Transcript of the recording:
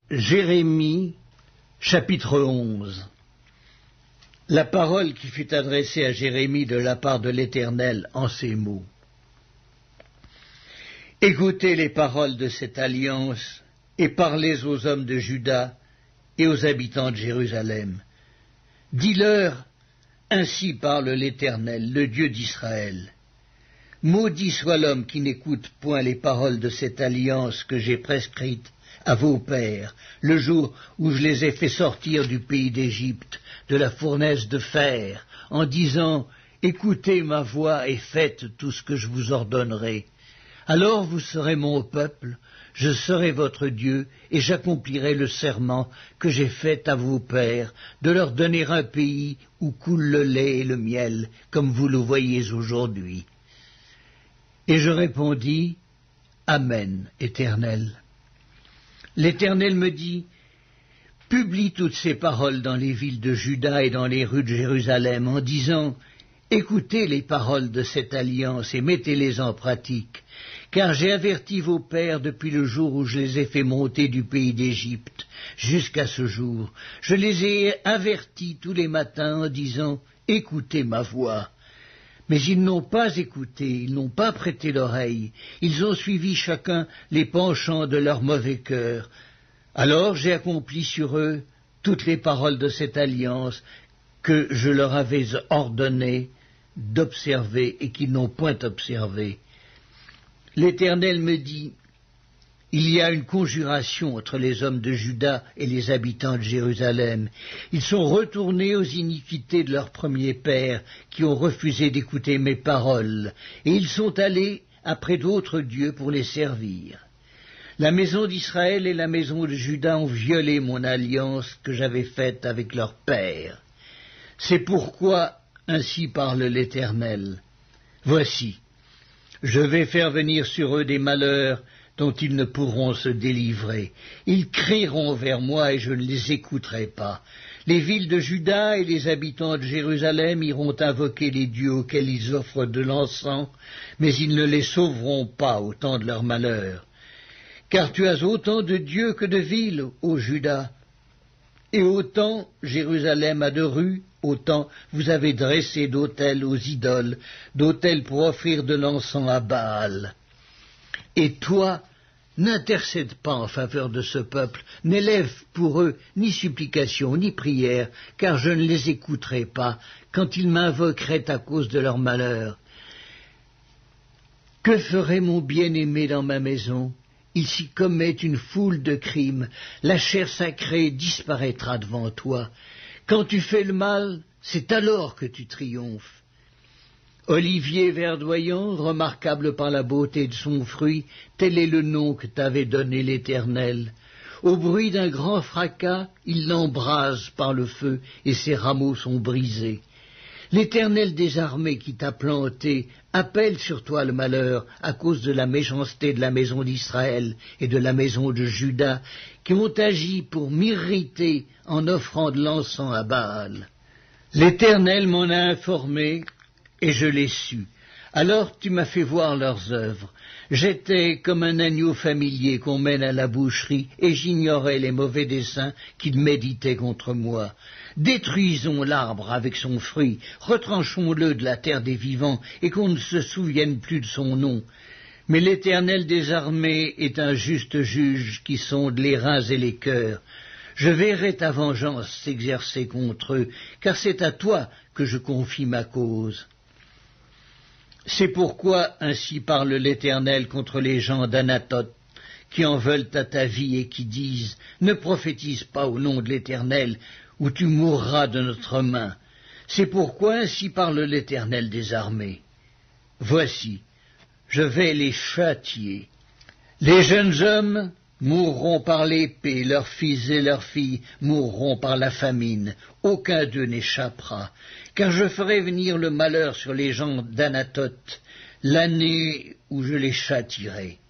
Jérémie, chapitre 11. La parole qui fut adressée à Jérémie de la part de l'Éternel en ces mots. Écoutez les paroles de cette alliance et parlez aux hommes de Juda et aux habitants de Jérusalem. Dis-leur, ainsi parle l'Éternel, le Dieu d'Israël. Maudit soit l'homme qui n'écoute point les paroles de cette alliance que j'ai prescrite à vos pères, le jour où je les ai fait sortir du pays d'Égypte, de la fournaise de fer, en disant « Écoutez ma voix et faites tout ce que je vous ordonnerai. Alors vous serez mon peuple, je serai votre Dieu, et j'accomplirai le serment que j'ai fait à vos pères, de leur donner un pays où coule le lait et le miel, comme vous le voyez aujourd'hui. » Et je répondis « Amen, Éternel. » L'Éternel me dit, « Publie toutes ces paroles dans les villes de Juda et dans les rues de Jérusalem, en disant, « Écoutez les paroles de cette alliance et mettez-les en pratique, car j'ai averti vos pères depuis le jour où je les ai fait monter du pays d'Égypte jusqu'à ce jour. Je les ai avertis tous les matins en disant, « Écoutez ma voix. » Mais ils n'ont pas écouté, ils n'ont pas prêté l'oreille, ils ont suivi chacun les penchants de leur mauvais cœur. Alors j'ai accompli sur eux toutes les paroles de cette alliance que je leur avais ordonné d'observer et qu'ils n'ont point observé. L'Éternel me dit, il y a une conjuration entre les hommes de Juda et les habitants de Jérusalem. Ils sont retournés aux iniquités de leurs premiers pères, qui ont refusé d'écouter mes paroles, et ils sont allés après d'autres dieux pour les servir. La maison d'Israël et la maison de Juda ont violé mon alliance que j'avais faite avec leurs pères. C'est pourquoi, ainsi parle l'Éternel, voici, je vais faire venir sur eux des malheurs dont ils ne pourront se délivrer. Ils crieront vers moi et je ne les écouterai pas. Les villes de Juda et les habitants de Jérusalem iront invoquer les dieux auxquels ils offrent de l'encens, mais ils ne les sauveront pas au temps de leur malheur. Car tu as autant de dieux que de villes, ô Juda, et autant Jérusalem a de rues, autant vous avez dressé d'autels aux idoles, d'autels pour offrir de l'encens à Baal. Et toi, n'intercède pas en faveur de ce peuple, n'élève pour eux ni supplication ni prière, car je ne les écouterai pas quand ils m'invoqueraient à cause de leur malheur. Que ferait mon bien-aimé dans ma maison? Il s'y commet une foule de crimes, la chair sacrée disparaîtra devant toi. Quand tu fais le mal, c'est alors que tu triomphes. Olivier verdoyant, remarquable par la beauté de son fruit, tel est le nom que t'avait donné l'Éternel. Au bruit d'un grand fracas, il l'embrase par le feu, et ses rameaux sont brisés. L'Éternel des armées qui t'a planté appelle sur toi le malheur à cause de la méchanceté de la maison d'Israël et de la maison de Juda, qui ont agi pour m'irriter en offrant de l'encens à Baal. L'Éternel m'en a informé, et je l'ai su. Alors tu m'as fait voir leurs œuvres. J'étais comme un agneau familier qu'on mène à la boucherie, et j'ignorais les mauvais desseins qu'ils méditaient contre moi. Détruisons l'arbre avec son fruit, retranchons-le de la terre des vivants, et qu'on ne se souvienne plus de son nom. Mais l'Éternel des armées est un juste juge qui sonde les reins et les cœurs. Je verrai ta vengeance s'exercer contre eux, car c'est à toi que je confie ma cause. C'est pourquoi ainsi parle l'Éternel contre les gens d'Anatoth, qui en veulent à ta vie et qui disent « Ne prophétise pas au nom de l'Éternel, ou tu mourras de notre main. » C'est pourquoi ainsi parle l'Éternel des armées. Voici, je vais les châtier. Les jeunes hommes mourront par l'épée, leurs fils et leurs filles mourront par la famine, aucun d'eux n'échappera, car je ferai venir le malheur sur les gens d'Anatoth, l'année où je les châtierai.